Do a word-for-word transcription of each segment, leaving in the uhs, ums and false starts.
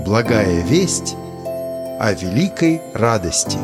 Благая весть о великой радости.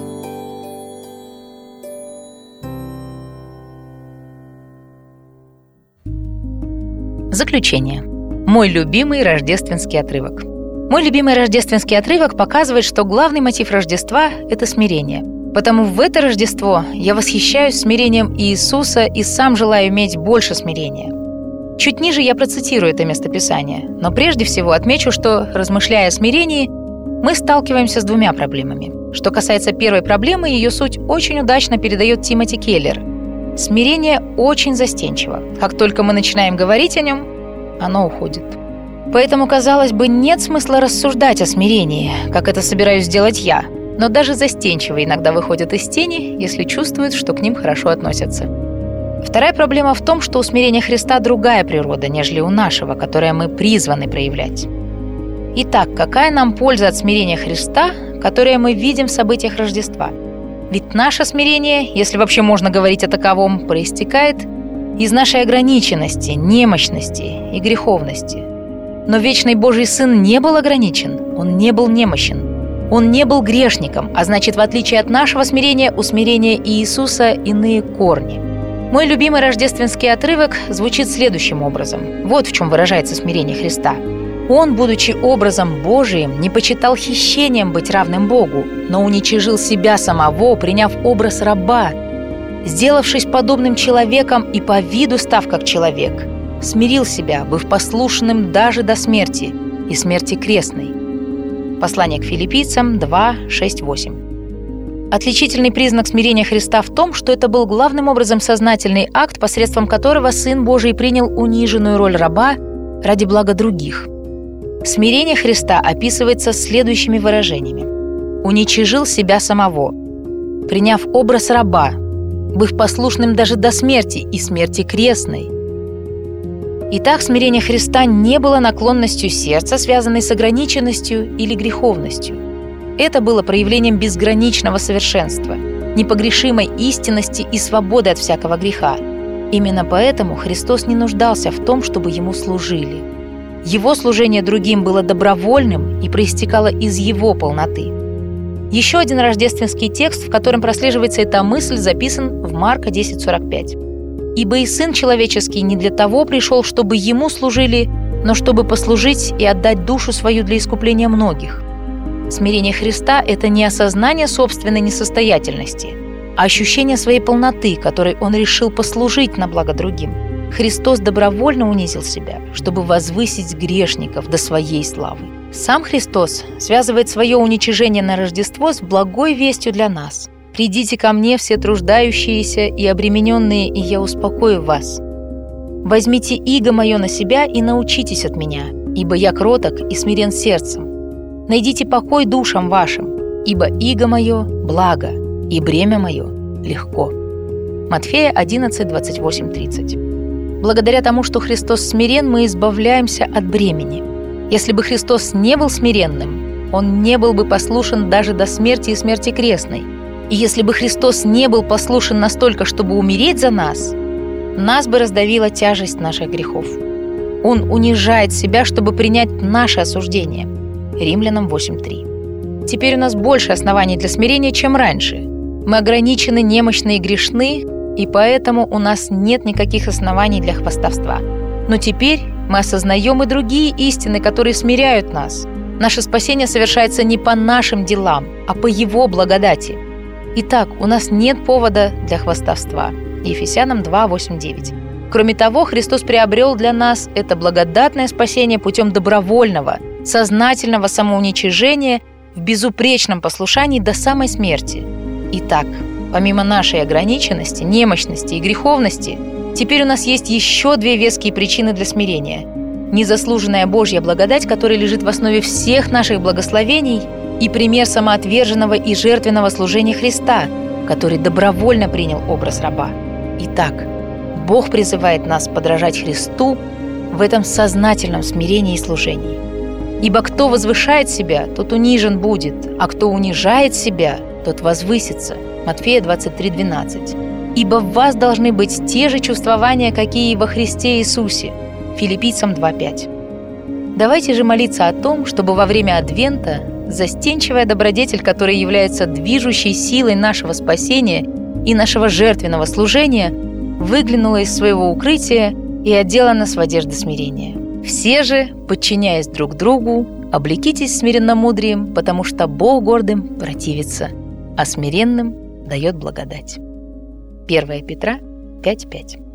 Заключение. Мой любимый рождественский отрывок. Мой любимый рождественский отрывок показывает, что главный мотив Рождества – это смирение. Потому в это Рождество я восхищаюсь смирением Иисуса и сам желаю иметь больше смирения. Чуть ниже я процитирую это местописание, но прежде всего отмечу, что, размышляя о смирении, мы сталкиваемся с двумя проблемами. Что касается первой проблемы, ее суть очень удачно передает Тимоти Келлер. Смирение очень застенчиво. Как только мы начинаем говорить о нем, оно уходит. Поэтому, казалось бы, нет смысла рассуждать о смирении, как это собираюсь сделать я. Но даже застенчивые иногда выходят из тени, если чувствуют, что к ним хорошо относятся. Вторая проблема в том, что у смирения Христа другая природа, нежели у нашего, которое мы призваны проявлять. Итак, какая нам польза от смирения Христа, которое мы видим в событиях Рождества? Ведь наше смирение, если вообще можно говорить о таковом, проистекает из нашей ограниченности, немощности и греховности. Но вечный Божий Сын не был ограничен, Он не был немощен, Он не был грешником, а значит, в отличие от нашего смирения, у смирения Иисуса иные корни. Мой любимый рождественский отрывок звучит следующим образом. Вот в чем выражается смирение Христа. Он, будучи образом Божиим, не почитал хищением быть равным Богу, но уничижил себя самого, приняв образ раба, сделавшись подобным человеком и по виду став как человек, смирил себя, быв послушным даже до смерти и смерти крестной. Послание к Филиппийцам два, шесть, восемь. Отличительный признак смирения Христа в том, что это был главным образом сознательный акт, посредством которого Сын Божий принял униженную роль раба ради блага других. Смирение Христа описывается следующими выражениями. «Уничижил себя самого, приняв образ раба, быв послушным даже до смерти и смерти крестной». Итак, смирение Христа не было наклонностью сердца, связанной с ограниченностью или греховностью. Это было проявлением безграничного совершенства, непогрешимой истинности и свободы от всякого греха. Именно поэтому Христос не нуждался в том, чтобы Ему служили. Его служение другим было добровольным и проистекало из Его полноты. Еще один рождественский текст, в котором прослеживается эта мысль, записан в Марка десять, сорок пять. «Ибо и Сын Человеческий не для того пришел, чтобы Ему служили, но чтобы послужить и отдать душу свою для искупления многих». Смирение Христа – это не осознание собственной несостоятельности, а ощущение своей полноты, которой Он решил послужить на благо другим. Христос добровольно унизил себя, чтобы возвысить грешников до своей славы. Сам Христос связывает свое уничижение на Рождество с благой вестью для нас. «Придите ко мне, все труждающиеся и обремененные, и я успокою вас. Возьмите иго мое на себя и научитесь от меня, ибо я кроток и смирен сердцем. Найдите покой душам вашим, ибо иго мое благо, и бремя мое легко». Матфея одиннадцать, двадцать восемь, тридцать. Благодаря тому, что Христос смирен, мы избавляемся от бремени. Если бы Христос не был смиренным, Он не был бы послушен даже до смерти и смерти крестной. И если бы Христос не был послушен настолько, чтобы умереть за нас, нас бы раздавила тяжесть наших грехов. Он унижает себя, чтобы принять наше осуждение. Римлянам восемь, три. Теперь у нас больше оснований для смирения, чем раньше. Мы ограничены, немощны и грешны, и поэтому у нас нет никаких оснований для хвастовства. Но теперь мы осознаем и другие истины, которые смиряют нас. Наше спасение совершается не по нашим делам, а по Его благодати. Итак, у нас нет повода для хвастовства. Ефесянам два, восемь, девять. Кроме того, Христос приобрел для нас это благодатное спасение путем добровольного, сознательного самоуничижения в безупречном послушании до самой смерти. Итак, помимо нашей ограниченности, немощности и греховности, теперь у нас есть еще две веские причины для смирения. Незаслуженная Божья благодать, которая лежит в основе всех наших благословений, и пример самоотверженного и жертвенного служения Христа, который добровольно принял образ раба. Итак, Бог призывает нас подражать Христу в этом сознательном смирении и служении. «Ибо кто возвышает себя, тот унижен будет, а кто унижает себя, тот возвысится». Матфея двадцать три, двенадцать. «Ибо в вас должны быть те же чувствования, какие и во Христе Иисусе». Филиппийцам два, пять. Давайте же молиться о том, чтобы во время Адвента застенчивая добродетель, которая является движущей силой нашего спасения и нашего жертвенного служения, выглянула из своего укрытия и одела нас в одежды смирения. Все же, подчиняясь друг другу, облекитесь смиренномудрием, потому что Бог гордым противится, а смиренным дает благодать. первое Петра пять пять.